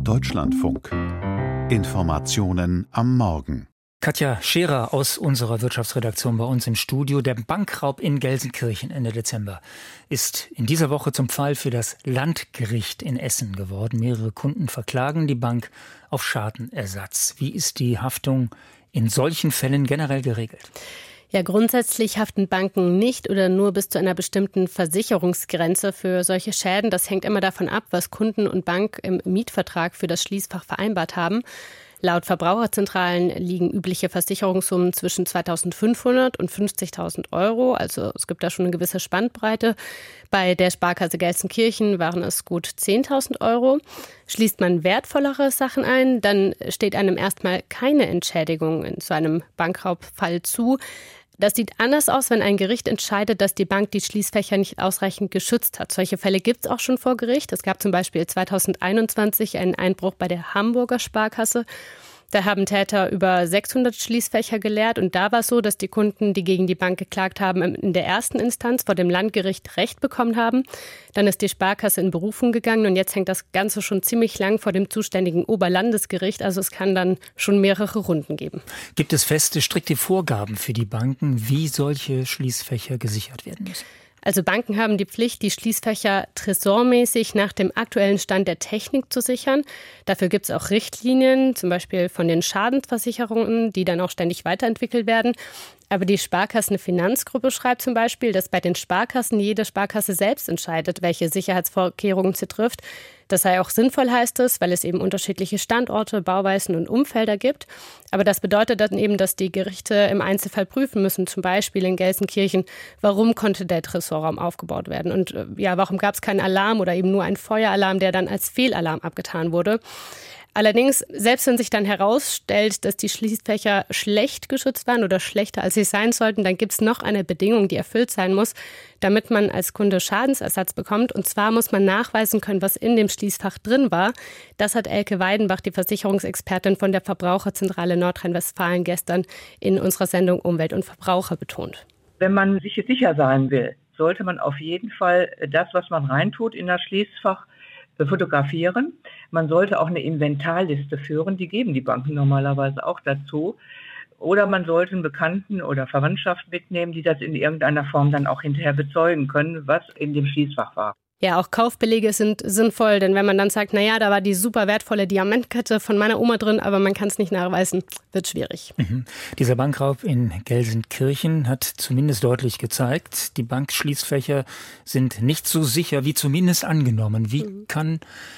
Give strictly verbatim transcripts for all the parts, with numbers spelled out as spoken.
Deutschlandfunk. Informationen am Morgen. Katja Scherer aus unserer Wirtschaftsredaktion bei uns im Studio. Der Bankraub in Gelsenkirchen Ende Dezember ist in dieser Woche zum Fall für das Landgericht in Essen geworden. Mehrere Kunden verklagen die Bank auf Schadenersatz. Wie ist die Haftung in solchen Fällen generell geregelt? Ja, grundsätzlich haften Banken nicht oder nur bis zu einer bestimmten Versicherungsgrenze für solche Schäden. Das hängt immer davon ab, was Kunden und Bank im Mietvertrag für das Schließfach vereinbart haben. Laut Verbraucherzentralen liegen übliche Versicherungssummen zwischen zweitausendfünfhundert und fünfzigtausend Euro. Also es gibt da schon eine gewisse Spannbreite. Bei der Sparkasse Gelsenkirchen waren es gut zehntausend Euro. Schließt man wertvollere Sachen ein, dann steht einem erstmal keine Entschädigung in so einem Bankraubfall zu. Das sieht anders aus, wenn ein Gericht entscheidet, dass die Bank die Schließfächer nicht ausreichend geschützt hat. Solche Fälle gibt es auch schon vor Gericht. Es gab zum Beispiel zweitausendeinundzwanzig einen Einbruch bei der Hamburger Sparkasse. Da haben Täter über sechshundert Schließfächer geleert und da war es so, dass die Kunden, die gegen die Bank geklagt haben, in der ersten Instanz vor dem Landgericht Recht bekommen haben. Dann ist die Sparkasse in Berufung gegangen und jetzt hängt das Ganze schon ziemlich lang vor dem zuständigen Oberlandesgericht. Also es kann dann schon mehrere Runden geben. Gibt es feste, strikte Vorgaben für die Banken, wie solche Schließfächer gesichert werden müssen? Also Banken haben die Pflicht, die Schließfächer tresormäßig nach dem aktuellen Stand der Technik zu sichern. Dafür gibt es auch Richtlinien, zum Beispiel von den Schadensversicherungen, die dann auch ständig weiterentwickelt werden. Aber die Sparkassenfinanzgruppe schreibt zum Beispiel, dass bei den Sparkassen jede Sparkasse selbst entscheidet, welche Sicherheitsvorkehrungen sie trifft. Das sei auch sinnvoll, heißt es, weil es eben unterschiedliche Standorte, Bauweisen und Umfelder gibt. Aber das bedeutet dann eben, dass die Gerichte im Einzelfall prüfen müssen, zum Beispiel in Gelsenkirchen, warum konnte der Tresorraum aufgebaut werden und ja, warum gab es keinen Alarm oder eben nur einen Feueralarm, der dann als Fehlalarm abgetan wurde. Allerdings, selbst wenn sich dann herausstellt, dass die Schließfächer schlecht geschützt waren oder schlechter als sie sein sollten, dann gibt es noch eine Bedingung, die erfüllt sein muss, damit man als Kunde Schadensersatz bekommt. Und zwar muss man nachweisen können, was in dem Schließfach drin war. Das hat Elke Weidenbach, die Versicherungsexpertin von der Verbraucherzentrale Nordrhein-Westfalen, gestern in unserer Sendung Umwelt und Verbraucher betont. Wenn man sich sicher sein will, sollte man auf jeden Fall das, was man reintut in das Schließfach, fotografieren. Man sollte auch eine Inventarliste führen, die geben die Banken normalerweise auch dazu. Oder man sollte einen Bekannten oder Verwandtschaft mitnehmen, die das in irgendeiner Form dann auch hinterher bezeugen können, was in dem Schließfach war. Ja, auch Kaufbelege sind sinnvoll, denn wenn man dann sagt, naja, da war die super wertvolle Diamantkette von meiner Oma drin, aber man kann es nicht nachweisen, wird schwierig. Mhm. Dieser Bankraub in Gelsenkirchen hat zumindest deutlich gezeigt, die Bankschließfächer sind nicht so sicher wie zumindest angenommen. Wie mhm. kann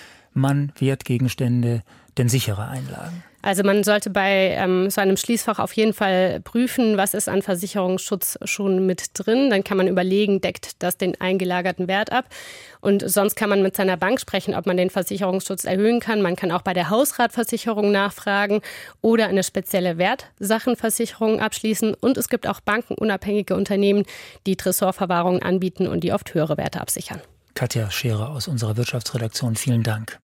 man Wertgegenstände denn sicherer einlagen? Also man sollte bei ähm, so einem Schließfach auf jeden Fall prüfen, was ist an Versicherungsschutz schon mit drin. Dann kann man überlegen, deckt das den eingelagerten Wert ab. Und sonst kann man mit seiner Bank sprechen, ob man den Versicherungsschutz erhöhen kann. Man kann auch bei der Hausratversicherung nachfragen oder eine spezielle Wertsachenversicherung abschließen. Und es gibt auch bankenunabhängige Unternehmen, die Tresorverwahrungen anbieten und die oft höhere Werte absichern. Katja Scherer aus unserer Wirtschaftsredaktion, vielen Dank.